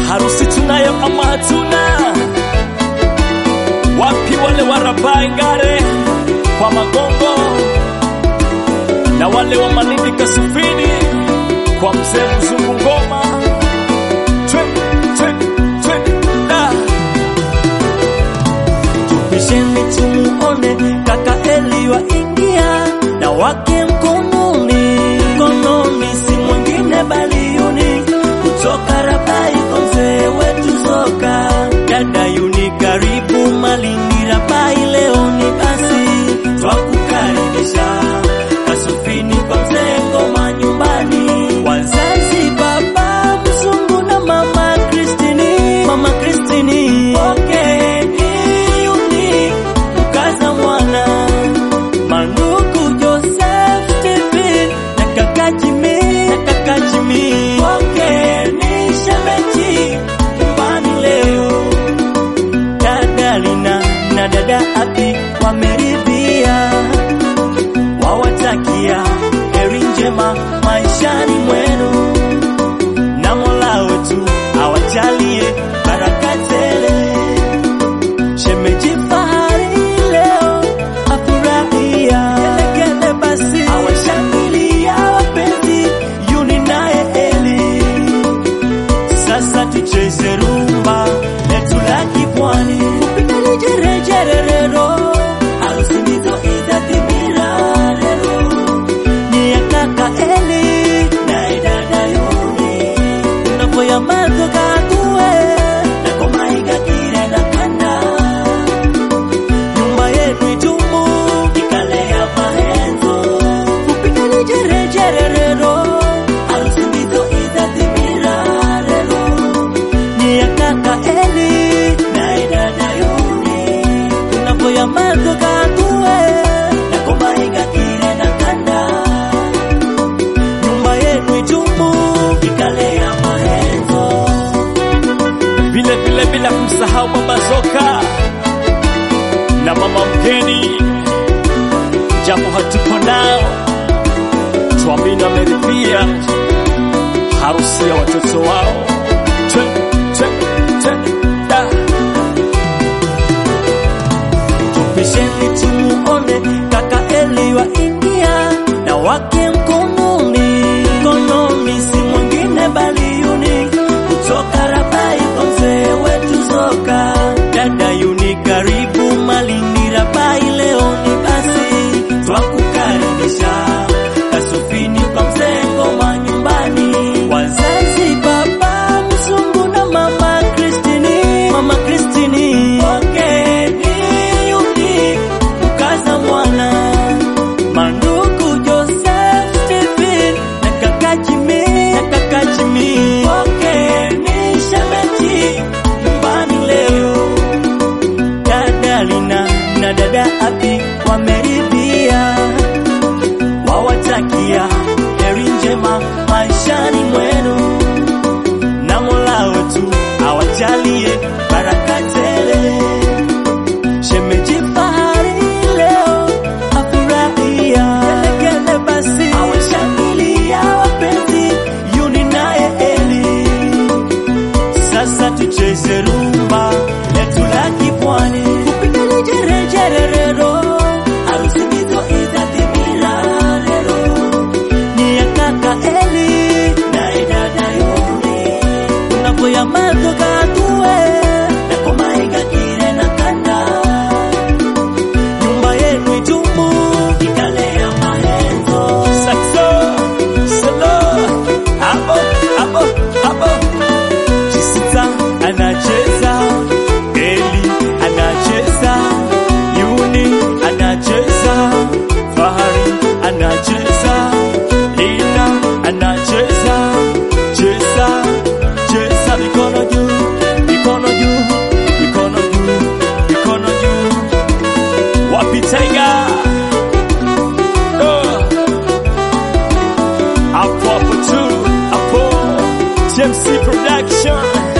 harusi tunayo ama hatuna? Wapi wale warabai ngare kwa Magongo na wale wa Malindi Kasufini kwa mzee Mzungu Ngoma? Tupisheni tumuone kaka Eli wa ingia na wake mkononi si mwingine bali Yuni kutoka Rabai kwa mzee wetu Zoka. Dada Yuni karibu Malindi Rabai, leo ni basi twakukaribisha Kasufini kwa mzee Ngoma nyumbani. Wazazi baba Mzungu na mama Kristini, okay ni Yuni mkaza mwana mandugu Joseph Stephen na kaka Jimmy, okay ni shemeji nyumbani leo. Dada Lina na dada Abi wameridhia, wawatakia heri njema maishani mwenu, na Mola wetu awajalie baraka tele. Shemeji fahari leo afurahia, kelekele basi awashangilia wapenzi Yuni naye Eli. Sasa tucheze rumba letu la kipwani, kupigani jerejerero, harusi ndizo itatimira leo. Ni ya kaka Eli na dada Yuni, unapoya mazo kakue na komaiga kire na kanda. Nyumba yetu itumu ikalea mahenzo, kupigani jerejerero, harusi ndizo itatimira leo. Ni ya kaka Eli na dada Yuni, unapoya mazo kakue na komaiga kire na kanda. Nyumba yetu itumu ikalea mahenzo. Vile bila kumsahau Baba Zoka na mama mgeni, japo hatupo nao, tuamini wameridhia harusi ya watoto wao. Tupisheni tumuone kaka Eli wa ingia na wake mkononi si mwingine bali Yuni kutoka Rabai kwa mzee wetu Zoka. Dada Yuni karibu Malindi Rabai, leo ni basi twakukaribisha Kasufini kwa mzee Ngoma nyumbani. Wazazi baba Mzungu na mama Kristini, okay ni Yuni mkaza mwana mandugu Joseph Stephen na kaka Jimmy, okay ni shemeji nyumbani leo. Dada Lina na dada Abi wameridhia, wawatakia heri njema maishani mwenu, na Mola wetu awajalie baraka tele. Shemeji fahari leo afurahia, kelekele basi awashangilia wapenzi Yuni naye Eli. Sasa tucheze rumba letu la kipwani, kupigani jerejerero, harusi ndizo itatimira leo. Ni ya kaka Eli na dada Yuni, unapoya mazo kakue na komaiga kire na kanda. Nyumba yetu itumu ikalea mahenzo. Saxo, solo, abo. Jisita anacheza, Eli anacheza, Yuni anacheza, Fahari anacheza, Lina anacheza. Cheza mikono juu, mikono juu. Wapi Tiger? Hapo tu, TMC Production.